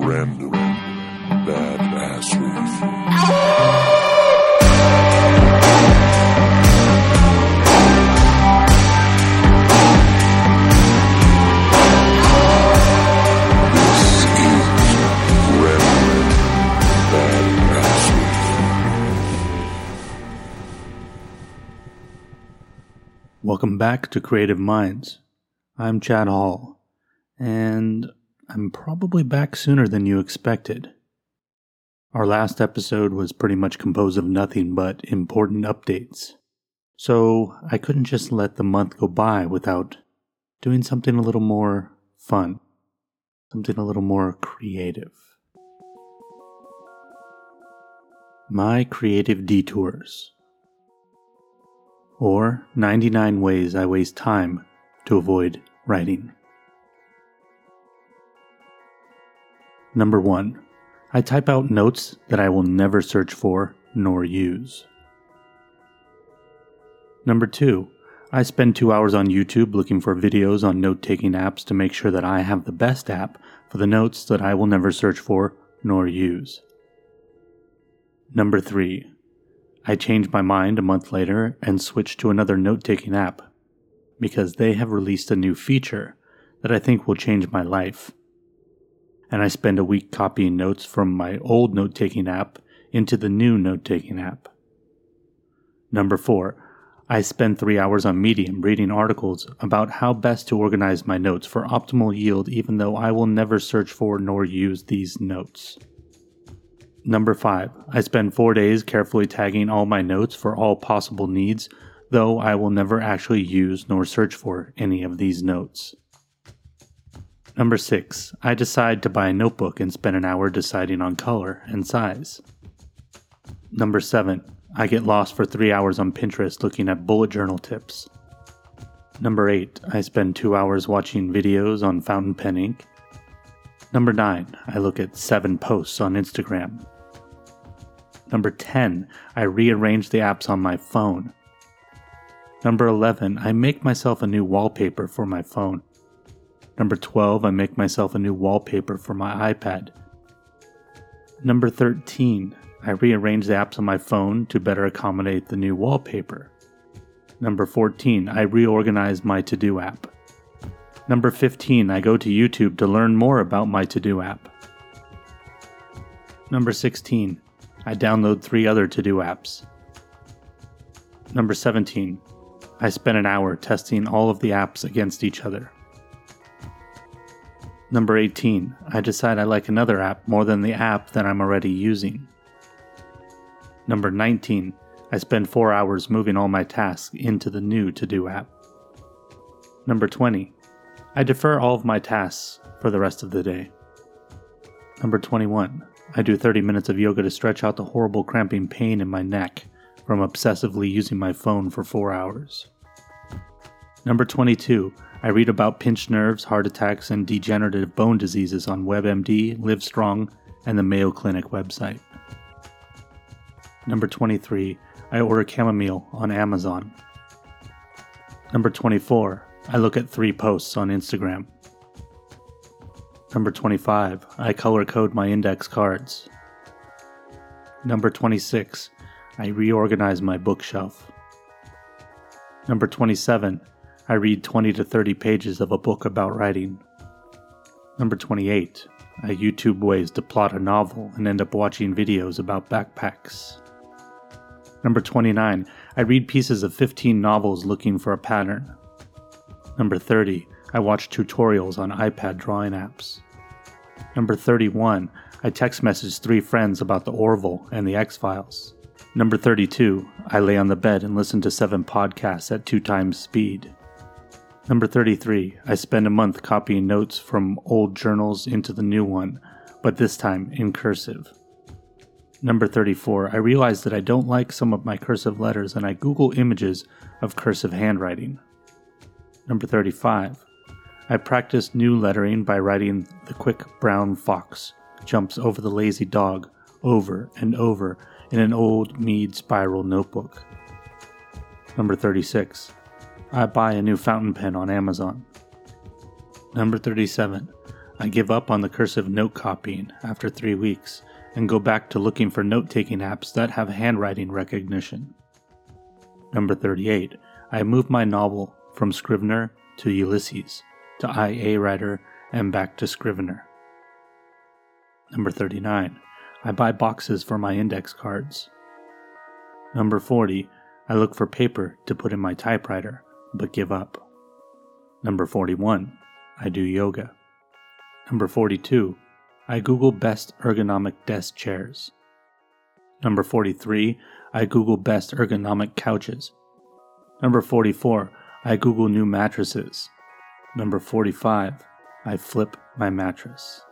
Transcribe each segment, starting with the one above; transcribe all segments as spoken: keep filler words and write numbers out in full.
Random Badassery. Welcome back to Creative Minds. I'm Chad Hall, and I'm probably back sooner than you expected. Our last episode was pretty much composed of nothing but important updates, so I couldn't just let the month go by without doing something a little more fun, something a little more creative. My Creative Detours. Or ninety-nine Ways I Waste Time to Avoid Writing. Number one. I type out notes that I will never search for nor use. Number two. I spend two hours on YouTube looking for videos on note-taking apps to make sure that I have the best app for the notes that I will never search for nor use. Number three. I change my mind a month later and switch to another note-taking app because they have released a new feature that I think will change my life. And I spend a week copying notes from my old note-taking app into the new note-taking app. Number four, I spend three hours on Medium reading articles about how best to organize my notes for optimal yield even though I will never search for nor use these notes. Number five, I spend four days carefully tagging all my notes for all possible needs, though I will never actually use nor search for any of these notes. Number six, I decide to buy a notebook and spend an hour deciding on color and size. Number seven, I get lost for three hours on Pinterest looking at bullet journal tips. Number eight, I spend two hours watching videos on fountain pen ink. Number nine, I look at seven posts on Instagram. Number ten, I rearrange the apps on my phone. Number eleven, I make myself a new wallpaper for my phone. Number twelve, I make myself a new wallpaper for my iPad. Number thirteen, I rearrange the apps on my phone to better accommodate the new wallpaper. Number fourteen, I reorganize my to-do app. Number fifteen, I go to YouTube to learn more about my to-do app. Number sixteen, I download three other to-do apps. Number seventeen, I spend an hour testing all of the apps against each other. Number eighteen, I decide I like another app more than the app that I'm already using. Number nineteen, I spend four hours moving all my tasks into the new to-do app. Number twenty, I defer all of my tasks for the rest of the day. Number twenty-one, I do thirty minutes of yoga to stretch out the horrible cramping pain in my neck from obsessively using my phone for four hours. Number twenty-two, I read about pinched nerves, heart attacks, and degenerative bone diseases on WebMD, Livestrong, and the Mayo Clinic website. Number twenty-three, I order chamomile on Amazon. Number twenty-four, I look at three posts on Instagram. Number twenty-five, I color code my index cards. Number twenty-six, I reorganize my bookshelf. Number twenty-seven, I read twenty to thirty pages of a book about writing. Number twenty-eight, I YouTube ways to plot a novel and end up watching videos about backpacks. Number twenty-nine, I read pieces of fifteen novels looking for a pattern. Number thirty, I watch tutorials on iPad drawing apps. Number thirty-one, I text message three friends about the Orville and the X-Files. Number thirty-two, I lay on the bed and listen to seven podcasts at two times speed. Number thirty-three, I spend a month copying notes from old journals into the new one, but this time in cursive. Number thirty-four, I realize that I don't like some of my cursive letters and I Google images of cursive handwriting. Number thirty-five, I practice new lettering by writing "The quick brown fox jumps over the lazy dog" over and over in an old Mead spiral notebook. Number thirty-six, I buy a new fountain pen on Amazon. Number thirty-seven, I give up on the cursive note copying after three weeks and go back to looking for note-taking apps that have handwriting recognition. Number thirty-eight. I move my novel from Scrivener to Ulysses, to I A Writer, and back to Scrivener. Number thirty-nine. I buy boxes for my index cards. Number forty. I look for paper to put in my typewriter, but give up. Number forty-one. I do yoga. Number forty-two. I Google best ergonomic desk chairs. Number forty-three. I Google best ergonomic couches. Number forty-four. I Google new mattresses. Number forty-five. I flip my mattress.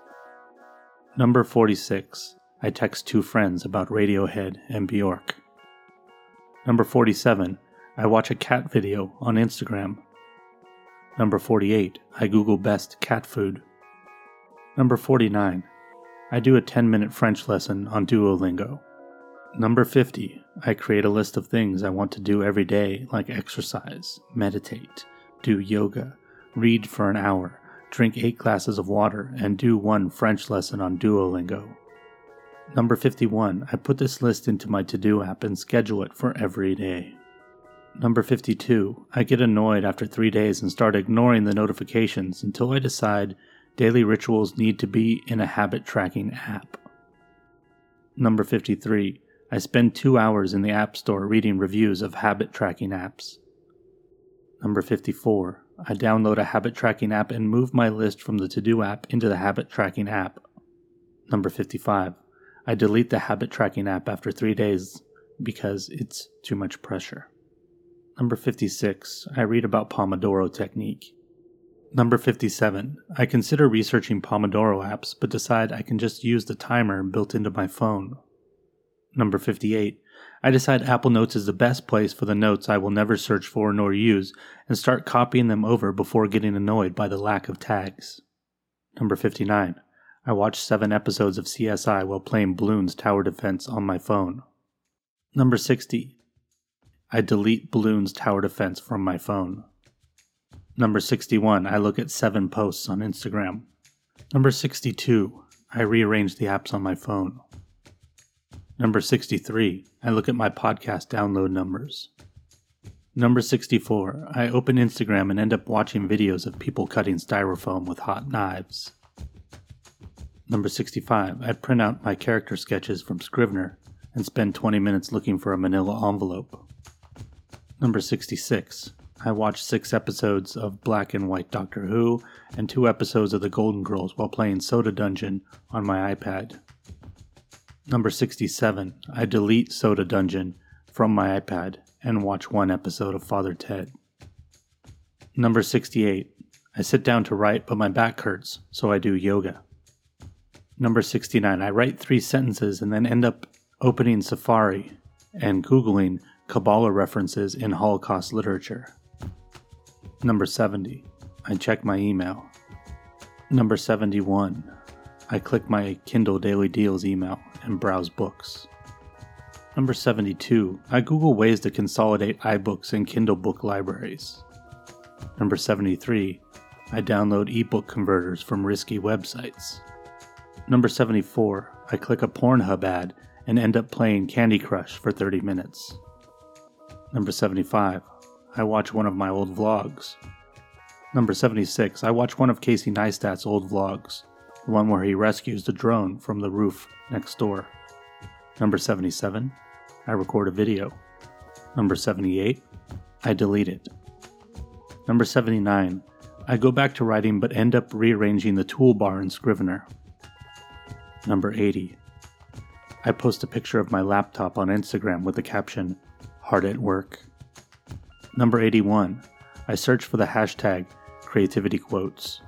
Number forty-six. I text two friends about Radiohead and Bjork. Number forty-seven. I watch a cat video on Instagram. Number forty-eight. I Google best cat food. Number forty-nine. I do a ten-minute French lesson on Duolingo. Number fifty. I create a list of things I want to do every day, like exercise, meditate, do yoga, read for an hour, drink eight glasses of water, and do one French lesson on Duolingo. Number fifty-one. I put this list into my to-do app and schedule it for every day. Number fifty-two. I get annoyed after three days and start ignoring the notifications until I decide daily rituals need to be in a habit tracking app. Number fifty-three. I spend two hours in the App Store reading reviews of habit tracking apps. Number fifty-four. I download a habit tracking app and move my list from the to-do app into the habit tracking app. Number fifty-five. I delete the habit tracking app after three days because it's too much pressure. Number fifty-six. I read about Pomodoro technique. Number fifty-seven. I consider researching Pomodoro apps but decide I can just use the timer built into my phone. Number fifty-eight. I decide Apple Notes is the best place for the notes I will never search for nor use and start copying them over before getting annoyed by the lack of tags. Number fifty-nine. I watch seven episodes of C S I while playing Bloons Tower Defense on my phone. Number sixty. I delete Bloons Tower Defense from my phone. Number sixty-one. I look at seven posts on Instagram. Number sixty-two. I rearrange the apps on my phone. Number sixty-three. I look at my podcast download numbers. Number sixty-four. I open Instagram and end up watching videos of people cutting styrofoam with hot knives. Number sixty-five. I print out my character sketches from Scrivener and spend twenty minutes looking for a manila envelope. Number sixty-six. I watch six episodes of Black and White Doctor Who and two episodes of The Golden Girls while playing Soda Dungeon on my iPad. Number sixty-seven. I delete Soda Dungeon from my iPad and watch one episode of Father Ted. Number sixty-eight. I sit down to write but my back hurts, so I do yoga. Number sixty-nine. I write three sentences and then end up opening Safari and Googling Kabbalah references in Holocaust literature. Number seventy. I check my email. Number seventy-one. I click my Kindle Daily Deals email and browse books. Number seventy-two. I Google ways to consolidate iBooks and Kindle book libraries. Number seventy-three. I download ebook converters from risky websites. Number seventy-four. I click a Pornhub ad and end up playing Candy Crush for thirty minutes. Number seventy-five. I watch one of my old vlogs. Number seventy-six. I watch one of Casey Neistat's old vlogs, the one where he rescues the drone from the roof next door. Number seventy-seven. I record a video. Number seventy-eight. I delete it. Number seventy-nine. I go back to writing but end up rearranging the toolbar in Scrivener. Number eighty. I post a picture of my laptop on Instagram with the caption, "Hard at work." Number eighty-one. I search for the hashtag creativity quotes.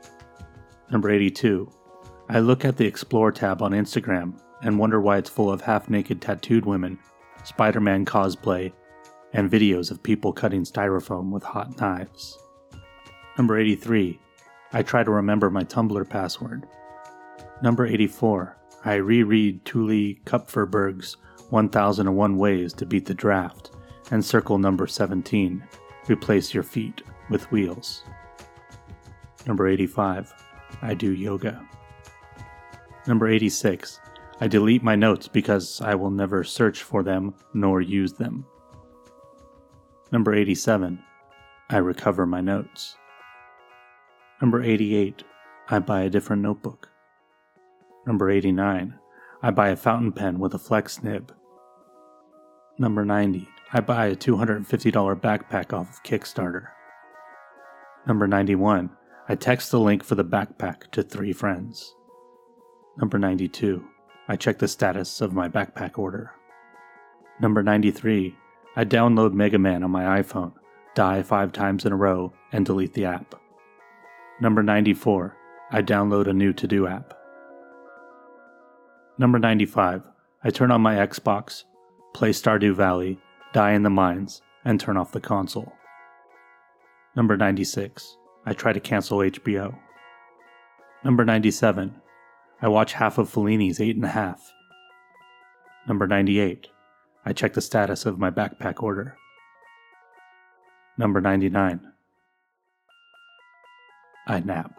Number eighty-two. I look at the Explore tab on Instagram and wonder why it's full of half-naked tattooed women, Spider-Man cosplay, and videos of people cutting styrofoam with hot knives. Number eighty-three. I try to remember my Tumblr password. Number eighty-four. I reread Tuli Kupferberg's one thousand one Ways to Beat the Draft and circle number seventeen, replace your feet with wheels. Number eighty-five. I do yoga. Number eighty-six. I delete my notes because I will never search for them nor use them. Number eighty-seven. I recover my notes. Number eighty-eight. I buy a different notebook. Number eighty-nine. I buy a fountain pen with a flex nib. Number ninety. I buy a two hundred fifty dollars backpack off of Kickstarter. Number ninety-one. I text the link for the backpack to three friends. Number ninety-two. I check the status of my backpack order. Number ninety-three. I download Mega Man on my iPhone, die five times in a row, and delete the app. Number ninety-four. I download a new to-do app. Number ninety-five. I turn on my Xbox, play Stardew Valley, die in the mines, and turn off the console. Number ninety-six. I try to cancel H B O. Number ninety-seven. I watch half of Fellini's Eight and a Half. Number ninety-eight. I check the status of my backpack order. Number ninety-nine. I nap.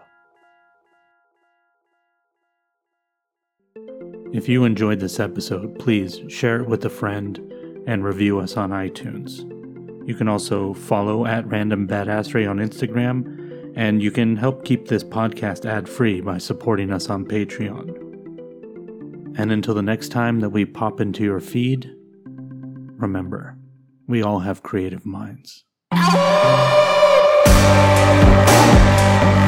If you enjoyed this episode, please share it with a friend and review us on iTunes. You can also follow at Random Badassery on Instagram, and you can help keep this podcast ad-free by supporting us on Patreon. And until the next time that we pop into your feed, remember, we all have creative minds.